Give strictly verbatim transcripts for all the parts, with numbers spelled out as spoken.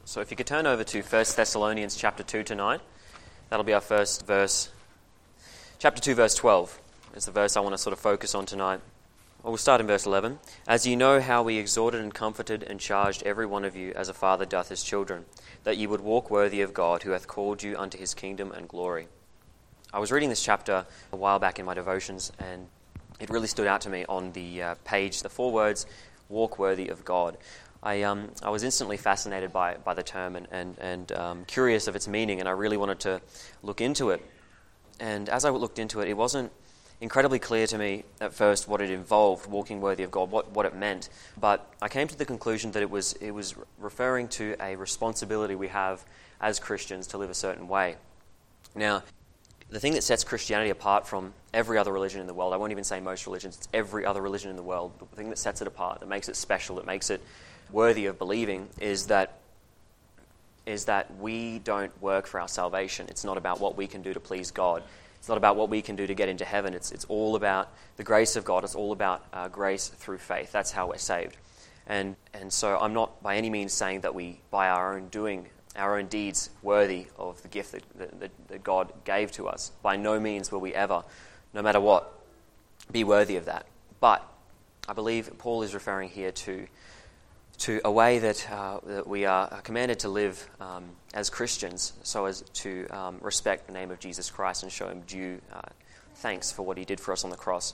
So if you could turn over to First Thessalonians chapter two tonight, that'll be our first verse. Chapter two, verse twelve is the verse I want to sort of focus on tonight. Well, we'll start in verse eleven. As you know how we exhorted and comforted and charged every one of you as a father doth his children, that ye would walk worthy of God, who hath called you unto his kingdom and glory. I was reading this chapter a while back in my devotions, and it really stood out to me on the uh, page, the four words, walk worthy of God. I um I was instantly fascinated by by the term and and and um, curious of its meaning, and I really wanted to look into it. And as I looked into it, it wasn't incredibly clear to me at first what it involved, walking worthy of God, what what it meant. But I came to the conclusion that it was it was referring to a responsibility we have as Christians to live a certain way. Now, the thing that sets Christianity apart from every other religion in the world, I won't even say most religions, it's every other religion in the world, the thing that sets it apart, that makes it special, that makes it worthy of believing, is that is that we don't work for our salvation. It's not about what we can do to please God. It's not about what we can do to get into heaven. It's it's all about the grace of God. It's all about uh, grace through faith. That's how we're saved. And and so I'm not by any means saying that we, by our own doing, our own deeds, worthy of the gift that, that, that God gave to us. By no means will we ever, no matter what, be worthy of that. But I believe Paul is referring here to to a way that, uh, that we are commanded to live um, as Christians, so as to um, respect the name of Jesus Christ and show him due uh, thanks for what he did for us on the cross.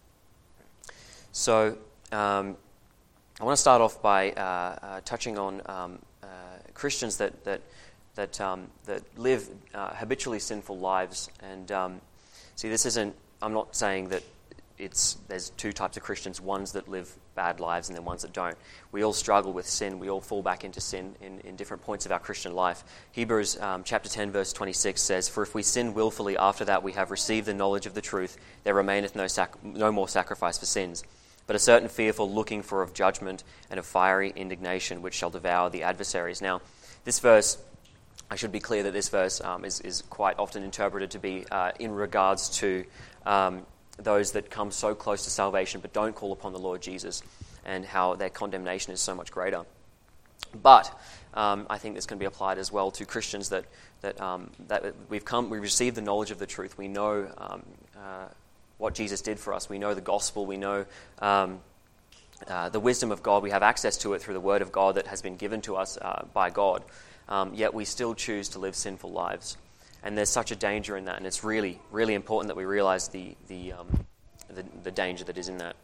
So um, I want to start off by uh, uh, touching on um, uh, Christians that that that um, that live uh, habitually sinful lives. And um, see, this isn't. I'm not saying that it's there's two types of Christians: ones that live bad lives and then ones that don't. We all struggle with sin. We all fall back into sin in, in different points of our Christian life. Hebrews um, chapter ten, verse twenty-six says, "For if we sin willfully after that we have received the knowledge of the truth, there remaineth no sac- no more sacrifice for sins, but a certain fearful looking for of judgment and of fiery indignation, which shall devour the adversaries." Now, this verse, I should be clear that this verse um, is, is quite often interpreted to be uh, in regards to um, those that come so close to salvation but don't call upon the Lord Jesus, and how their condemnation is so much greater. But um, I think this can be applied as well to Christians that that um, that we've come, we received the knowledge of the truth. We know um, uh, what Jesus did for us. We know the gospel. We know um, uh, the wisdom of God. We have access to it through the Word of God that has been given to us uh, by God. Um, yet we still choose to live sinful lives. And there's such a danger in that, and it's really, really important that we realize the the, um, the the danger that is in that.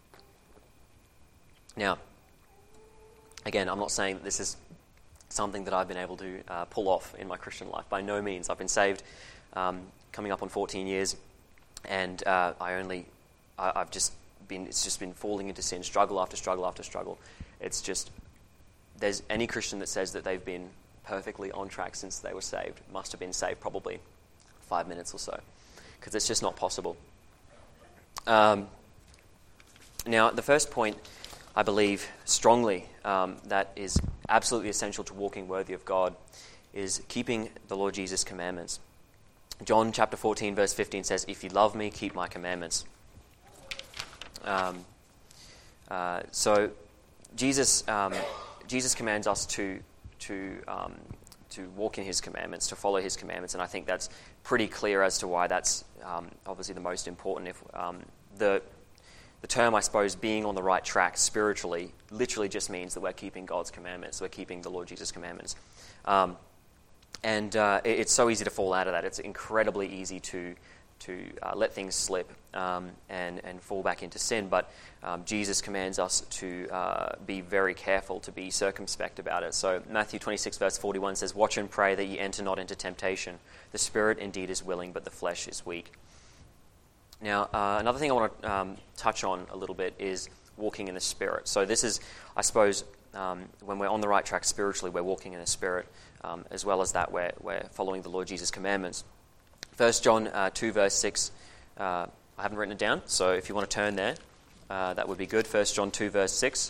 Now, again, I'm not saying that this is something that I've been able to uh, pull off in my Christian life. By no means. I've been saved um, coming up on fourteen years, and uh, I only, I, I've just been, it's just been falling into sin, struggle after struggle after struggle. It's just, there's any Christian that says that they've been perfectly on track since they were saved must have been saved probably five minutes or so, because it's just not possible. Um, now, the first point, I believe strongly, um, that is absolutely essential to walking worthy of God is keeping the Lord Jesus' commandments. John chapter fourteen, verse fifteen says, "If you love me, keep my commandments." Um, uh, so, Jesus um, Jesus commands us to to um, to walk in his commandments, to follow his commandments, and I think that's pretty clear as to why that's um, obviously the most important. If um, the the term, I suppose, being on the right track spiritually, literally just means that we're keeping God's commandments, we're keeping the Lord Jesus' commandments, um, and uh, it, it's so easy to fall out of that. It's incredibly easy to to uh, let things slip um, and and fall back into sin, but um, Jesus commands us to uh, be very careful, to be circumspect about it. So Matthew twenty-six verse forty-one says, "Watch and pray that ye enter not into temptation. The spirit indeed is willing, but the flesh is weak." Now, uh, another thing I want to um, touch on a little bit is walking in the Spirit. So this is, I suppose, um, when we're on the right track spiritually, we're walking in the Spirit, um, as well as that we're, we're following the Lord Jesus' commandments. First John uh, two verse six, uh, I haven't written it down, so if you want to turn there, uh, that would be good. First John two verse six.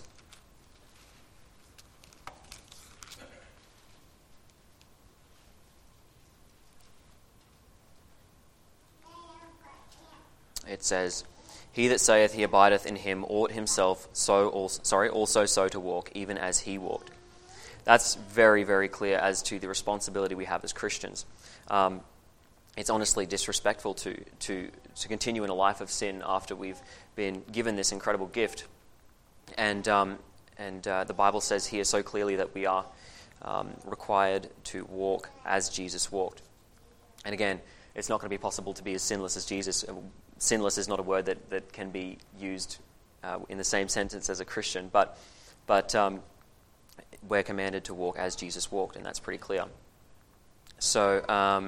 It says, "He that saith he abideth in him ought himself so also, sorry, also so to walk, even as he walked." that's very, very clear as to the responsibility we have as Christians. Um, it's honestly disrespectful to, to, to continue in a life of sin after we've been given this incredible gift. And, um, and uh, the Bible says here so clearly that we are um, required to walk as Jesus walked. And again, it's not going to be possible to be as sinless as Jesus. Sinless is not a word that, that can be used uh, in the same sentence as a Christian, but but um, we're commanded to walk as Jesus walked, and that's pretty clear. So, um,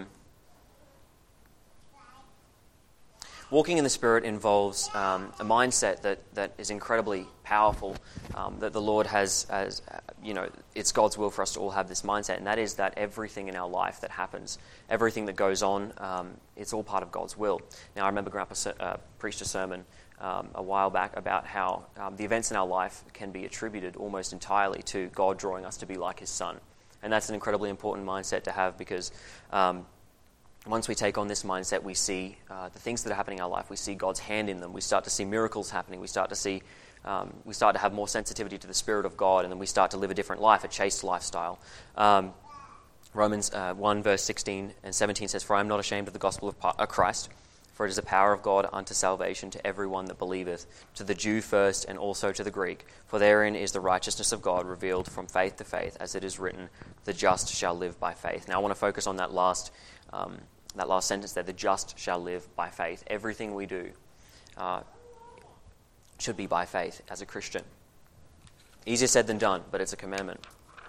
walking in the Spirit involves um, a mindset that, that is incredibly powerful, um, that the Lord has, as uh, you know, it's God's will for us to all have this mindset, and that is that everything in our life that happens, everything that goes on, um, it's all part of God's will. Now, I remember Grandpa uh, preached a sermon um, a while back about how um, the events in our life can be attributed almost entirely to God drawing us to be like His Son. And that's an incredibly important mindset to have, because um, once we take on this mindset, we see uh, the things that are happening in our life. We see God's hand in them. We start to see miracles happening. We start to see, um, we start to have more sensitivity to the Spirit of God, and then we start to live a different life, a chaste lifestyle. Um, Romans uh, one verse sixteen and seventeen says, "For I am not ashamed of the gospel of uh, Christ, for it is the power of God unto salvation to everyone that believeth, to the Jew first and also to the Greek. For therein is the righteousness of God revealed from faith to faith, as it is written, the just shall live by faith." Now I want to focus on that last um, that last sentence there, the just shall live by faith. Everything we do uh, should be by faith as a Christian. Easier said than done, but it's a commandment.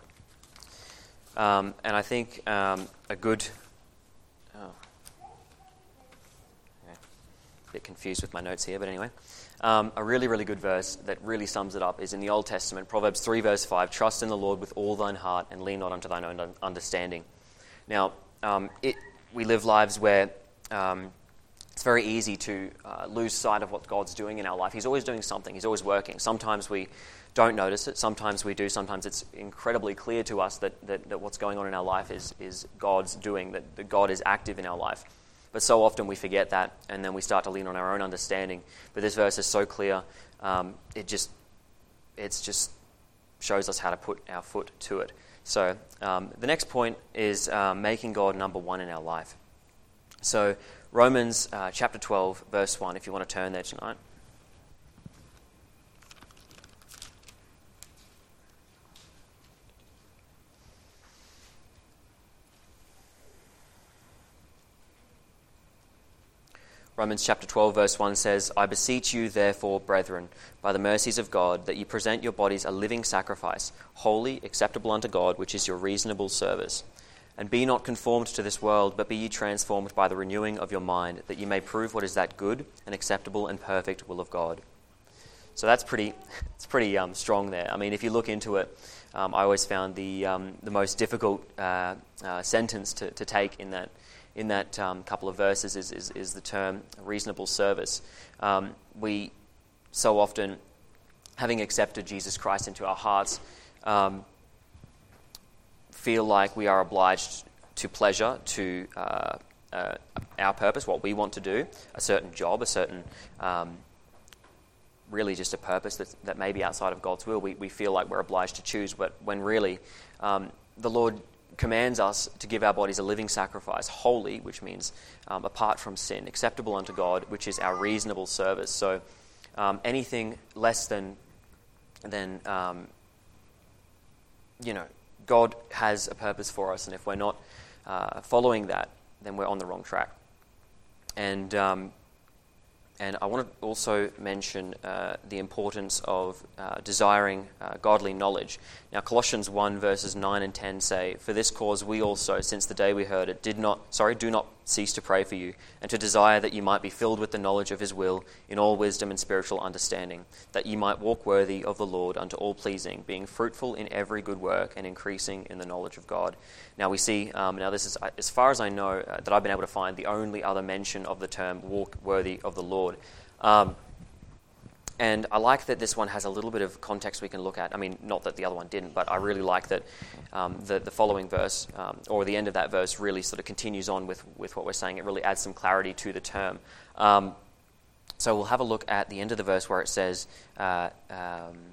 Um, and I think um, a good... Oh, okay. A bit confused with my notes here, but anyway. Um, a really, really good verse that really sums it up is in the Old Testament, Proverbs three verse five, "Trust in the Lord with all thine heart, and lean not unto thine own understanding." Now, um, it... we live lives where um, it's very easy to uh, lose sight of what God's doing in our life. He's always doing something. He's always working. Sometimes we don't notice it. Sometimes we do. Sometimes it's incredibly clear to us that, that, that what's going on in our life is, is God's doing, that, that God is active in our life. But so often we forget that, and then we start to lean on our own understanding. But this verse is so clear. Um, it just it's just shows us how to put our foot to it. So um, the next point is uh, making God number one in our life. So Romans uh, chapter twelve, verse one, if you want to turn there tonight. Romans chapter twelve, verse one says, "I beseech you, therefore, brethren, by the mercies of God, that you present your bodies a living sacrifice, holy, acceptable unto God, which is your reasonable service. And be not conformed to this world, but be ye transformed by the renewing of your mind, that ye may prove what is that good and acceptable and perfect will of God." So that's pretty, it's pretty um, strong there. I mean, if you look into it, um, I always found the um, the most difficult uh, uh, sentence to, to take in that. in that um, couple of verses is, is, is the term reasonable service. Um, we so often, having accepted Jesus Christ into our hearts, um, feel like we are obliged to pleasure, to uh, uh, our purpose, what we want to do, a certain job, a certain, um, really just a purpose that, that may be outside of God's will. We, we feel like we're obliged to choose, but when really um, the Lord commands us to give our bodies a living sacrifice, holy, which means um, apart from sin, acceptable unto God, which is our reasonable service. So um, anything less than, than um, you know, God has a purpose for us, and if we're not uh, following that, then we're on the wrong track. And um, And I want to also mention uh, the importance of uh, desiring uh, godly knowledge. Now, Colossians one verses nine and ten say, "For this cause we also, since the day we heard it, did not, sorry, do not cease to pray for you, and to desire that you might be filled with the knowledge of His will, in all wisdom and spiritual understanding, that ye might walk worthy of the Lord unto all pleasing, being fruitful in every good work, and increasing in the knowledge of God." Now we see, um, now this is, as far as I know, uh, that I've been able to find the only other mention of the term walk worthy of the Lord. Um, and I like that this one has a little bit of context we can look at. I mean, not that the other one didn't, but I really like that um, the, the following verse, um, or the end of that verse, really sort of continues on with, with what we're saying. It really adds some clarity to the term. Um, so we'll have a look at the end of the verse where it says, uh, um,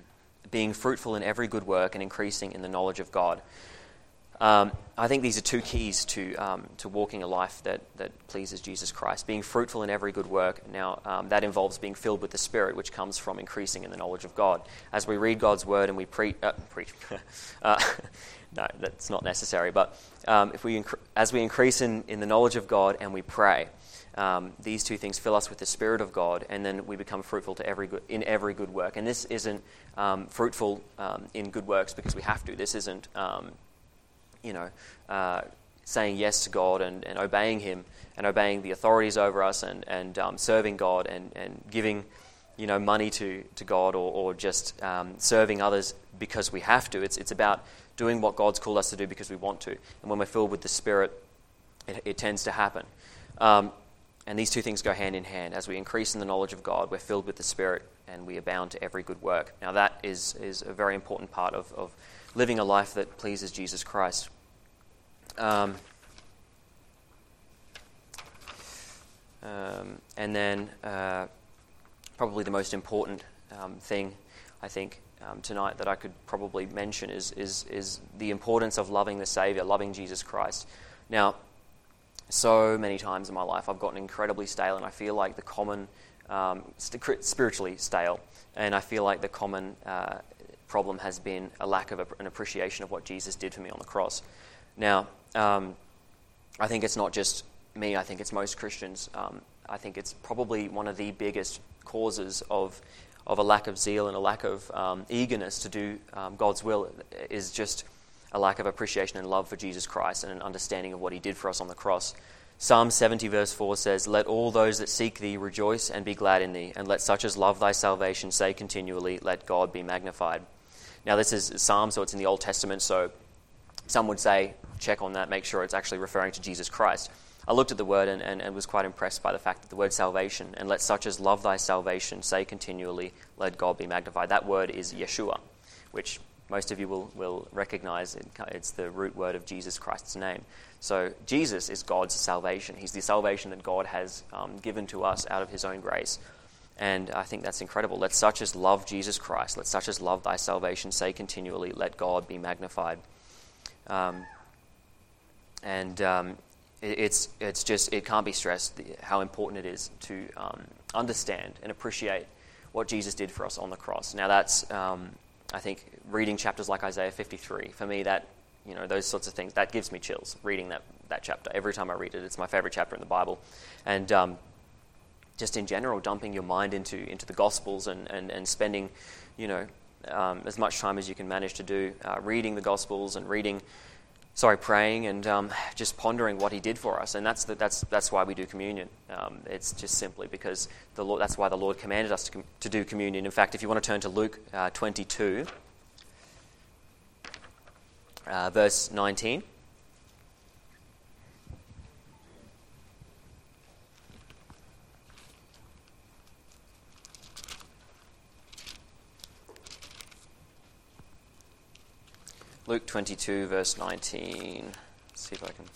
being fruitful in every good work and increasing in the knowledge of God. Um, I think these are two keys to um, to walking a life that, that pleases Jesus Christ. Being fruitful in every good work. Now, um, that involves being filled with the Spirit, which comes from increasing in the knowledge of God. As we read God's Word and we pre- uh, preach, uh, no, that's not necessary. But um, if we inc- as we increase in, in the knowledge of God and we pray, um, these two things fill us with the Spirit of God, and then we become fruitful to every good, in every good work. And this isn't um, fruitful um, in good works because we have to. This isn't Um, you know, uh, saying yes to God and, and obeying Him and obeying the authorities over us and, and um, serving God and, and giving, you know, money to, to God or, or just um, serving others because we have to. It's it's about doing what God's called us to do because we want to. And when we're filled with the Spirit, it, it tends to happen. Um, and these two things go hand in hand. As we increase in the knowledge of God, we're filled with the Spirit and we abound to every good work. Now that is, is a very important part of, of living a life that pleases Jesus Christ. Um, um, and then uh, probably the most important um, thing, I think, um, tonight that I could probably mention is, is is the importance of loving the Savior, loving Jesus Christ. Now, so many times in my life I've gotten incredibly stale, and I feel like the common, um, st- spiritually stale, and I feel like the common uh, problem has been a lack of a, an appreciation of what Jesus did for me on the cross. Now, um, I think it's not just me, I think it's most Christians. Um, I think it's probably one of the biggest causes of of a lack of zeal and a lack of um, eagerness to do um, God's will is just a lack of appreciation and love for Jesus Christ and an understanding of what He did for us on the cross. Psalm seventy verse four says, "Let all those that seek Thee rejoice and be glad in Thee, and let such as love Thy salvation say continually, Let God be magnified." Now this is Psalm, so it's in the Old Testament, so some would say, check on that, make sure it's actually referring to Jesus Christ. I looked at the word and, and, and was quite impressed by the fact that the word salvation, and let such as love Thy salvation say continually, Let God be magnified. That word is Yeshua, which most of you will, will recognize. It, it's the root word of Jesus Christ's name. So Jesus is God's salvation. He's the salvation that God has um, given to us out of His own grace. And I think that's incredible. Let such as love Jesus Christ, let such as love Thy salvation say continually, Let God be magnified. Um, and um, it, it's it's just, it can't be stressed how important it is to um, understand and appreciate what Jesus did for us on the cross. Now that's, um, I think, reading chapters like Isaiah fifty-three, for me that, you know, those sorts of things, that gives me chills, reading that, that chapter. Every time I read it, it's my favorite chapter in the Bible. And um, just in general, dumping your mind into into the Gospels and, and, and spending, you know, Um, as much time as you can manage to do, uh, reading the Gospels and reading, sorry, praying and um, just pondering what He did for us, and that's the, that's that's why we do communion. Um, it's just simply because the Lord. That's why the Lord commanded us to com- to do communion. In fact, if you want to turn to Luke uh, twenty-two, uh, verse nineteen. Luke twenty-two, verse nineteen. Let's see if I can.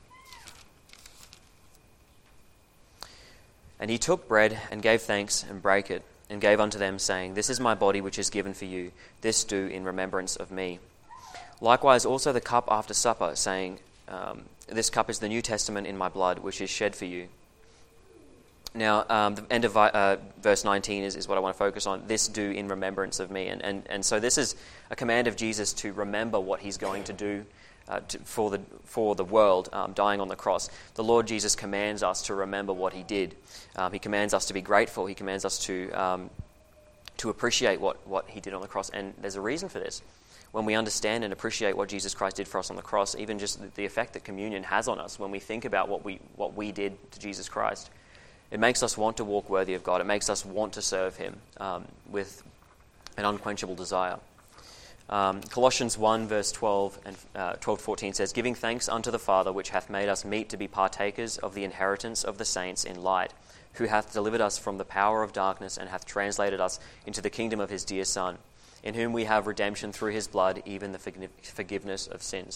"And He took bread and gave thanks and brake it and gave unto them, saying, This is my body which is given for you. This do in remembrance of me. Likewise also the cup after supper, saying, um, This cup is the New Testament in my blood, which is shed for you." Now, um, the end of uh, verse nineteen is, is what I want to focus on. This do in remembrance of me. And, and and so this is a command of Jesus to remember what He's going to do uh, to, for the for the world, um, dying on the cross. The Lord Jesus commands us to remember what He did. Um, he commands us to be grateful. He commands us to um, to appreciate what, what He did on the cross. And there's a reason for this. When we understand and appreciate what Jesus Christ did for us on the cross, even just the, the effect that communion has on us when we think about what we what we did to Jesus Christ, it makes us want to walk worthy of God. It makes us want to serve Him um, with an unquenchable desire. Um, Colossians one, verse twelve and uh, twelve to fourteen says, "Giving thanks unto the Father, which hath made us meet to be partakers of the inheritance of the saints in light, who hath delivered us from the power of darkness and hath translated us into the kingdom of His dear Son, in whom we have redemption through His blood, even the forgiveness of sins."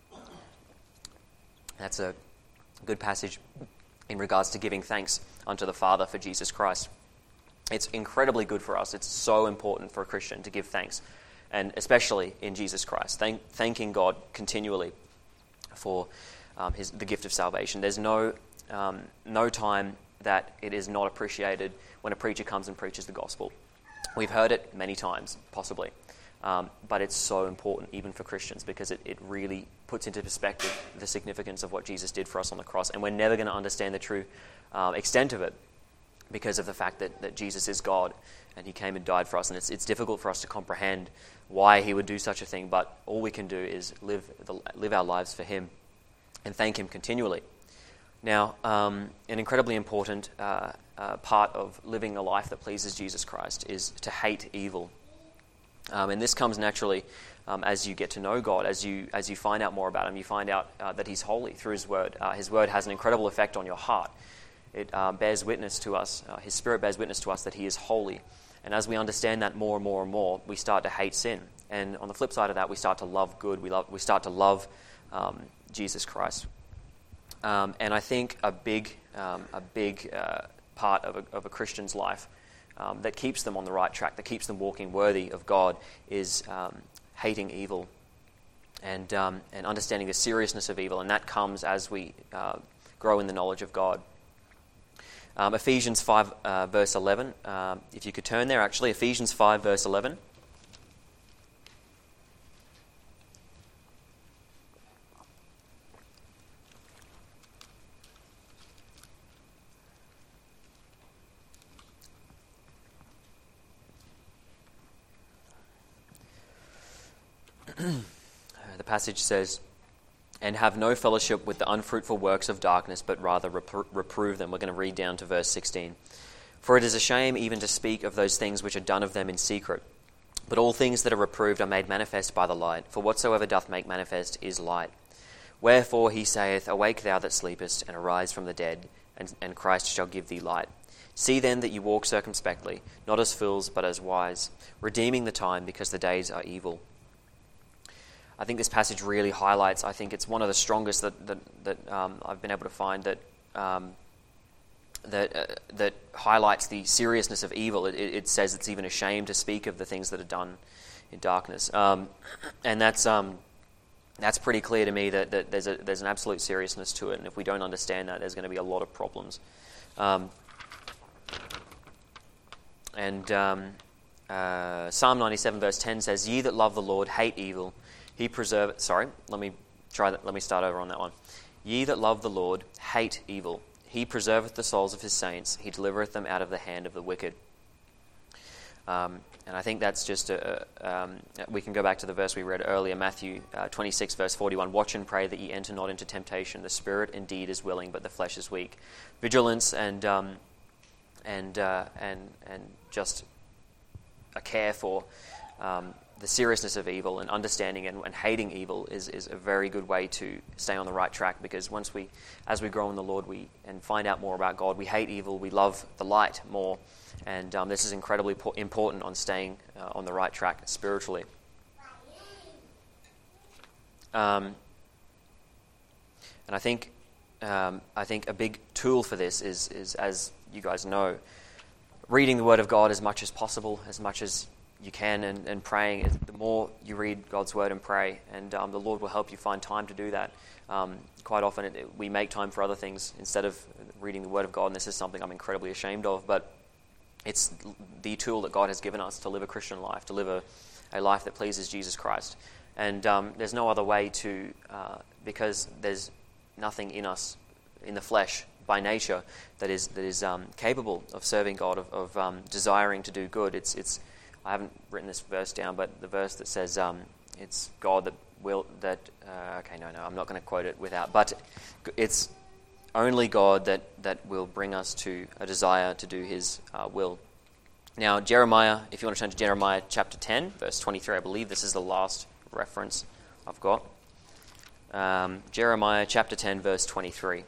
That's a good passage in regards to giving thanks unto the Father for Jesus Christ. It's incredibly good for us. It's so important for a Christian to give thanks. and especially in Jesus Christ, thank, thanking God continually for um, his, the gift of salvation. There's no um, no time that it is not appreciated when a preacher comes and preaches the gospel. We've heard it many times, possibly, um, but it's so important even for Christians because it, it really puts into perspective the significance of what Jesus did for us on the cross, and we're never going to understand the true uh, extent of it because of the fact that, that Jesus is God and he came and died for us, and it's it's difficult for us to comprehend why he would do such a thing, but all we can do is live the, live our lives for him and thank him continually. Now, um, an incredibly important uh, uh, part of living a life that pleases Jesus Christ is to hate evil. Um, and this comes naturally um, as you get to know God, as you as you find out more about him. You find out uh, that he's holy through his word. Uh, his word has an incredible effect on your heart. It uh, bears witness to us, uh, his spirit bears witness to us that he is holy. And as we understand that more and more and more, we start to hate sin. And on the flip side of that, we start to love good. We love. We start to love um, Jesus Christ. Um, and I think a big, um, a big uh, part of a, of a Christian's life um, that keeps them on the right track, that keeps them walking worthy of God, is um, hating evil and um, and understanding the seriousness of evil. And that comes as we uh, grow in the knowledge of God. Um, Ephesians five, uh, verse eleven. Um, if you could turn there, actually, Ephesians five, verse eleven. The passage says, "And have no fellowship with the unfruitful works of darkness, but rather repro- reprove them." We're going to read down to verse sixteen. "For it is a shame even to speak of those things which are done of them in secret. But all things that are reproved are made manifest by the light. For whatsoever doth make manifest is light. Wherefore he saith, Awake thou that sleepest, and arise from the dead, and, and Christ shall give thee light. See then that you walk circumspectly, not as fools, but as wise, redeeming the time, because the days are evil." I think this passage really highlights, I think it's one of the strongest that that, that um, I've been able to find that um, that uh, that highlights the seriousness of evil. It, it says it's even a shame to speak of the things that are done in darkness, um, and that's um, that's pretty clear to me that, that there's a there's an absolute seriousness to it, and if we don't understand that, there's going to be a lot of problems. Um, and um, uh, Psalm ninety-seven verse ten says, "Ye that love the Lord hate evil. He preserve." Sorry, let me try that. Let me start over on that one. "Ye that love the Lord hate evil. He preserveth the souls of his saints. He delivereth them out of the hand of the wicked." Um, and I think that's just a. Um, we can go back to the verse we read earlier, Matthew uh, twenty-six verse forty-one. "Watch and pray that ye enter not into temptation. The spirit indeed is willing, but the flesh is weak." Vigilance and um, and uh, and and just a care for. Um, The seriousness of evil and understanding and, and hating evil is, is a very good way to stay on the right track, because once we, as we grow in the Lord, we and find out more about God, we hate evil, we love the light more, and um, this is incredibly po- important on staying uh, on the right track spiritually. Um, and I think um, I think a big tool for this is is as you guys know, reading the Word of God as much as possible, as much as you can, and, and praying. The more you read God's word and pray, and um, the Lord will help you find time to do that. Um, quite often it, it, we make time for other things instead of reading the word of God, and this is something I'm incredibly ashamed of, but it's the tool that God has given us to live a Christian life, to live a, a life that pleases Jesus Christ. And um, there's no other way to, uh, because there's nothing in us, in the flesh, by nature, that is that is um, capable of serving God, of, of um, desiring to do good. It's it's I haven't written this verse down, but the verse that says um, it's God that will, that, uh, okay, no, no, I'm not going to quote it without, but it's only God that, that will bring us to a desire to do his uh, will. Now, Jeremiah, if you want to turn to Jeremiah chapter ten, verse twenty-three, I believe this is the last reference I've got. Um, Jeremiah chapter ten, verse twenty-three.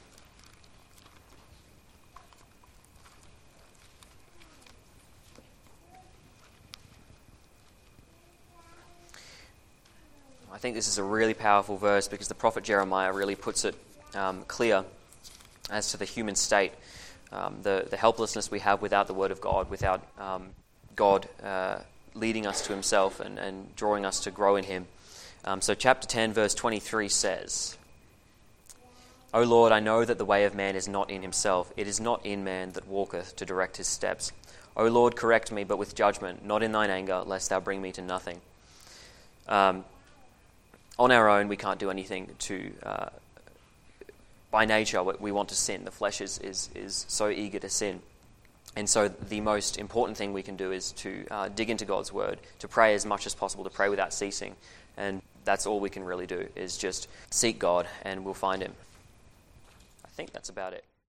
I think this is a really powerful verse because the prophet Jeremiah really puts it um, clear as to the human state, um, the, the helplessness we have without the word of God, without um, God uh, leading us to himself and, and drawing us to grow in him. Um, so chapter ten, verse twenty-three says, O Lord, I know that the way of man is not in himself. It is not in man that walketh to direct his steps. O Lord, correct me, but with judgment, not in thine anger, lest thou bring me to nothing. Um, on our own, we can't do anything to... Uh, by nature, we want to sin. The flesh is, is, is so eager to sin. And so the most important thing we can do is to uh, dig into God's word, to pray as much as possible, to pray without ceasing. And that's all we can really do, is just seek God and we'll find him. I think that's about it.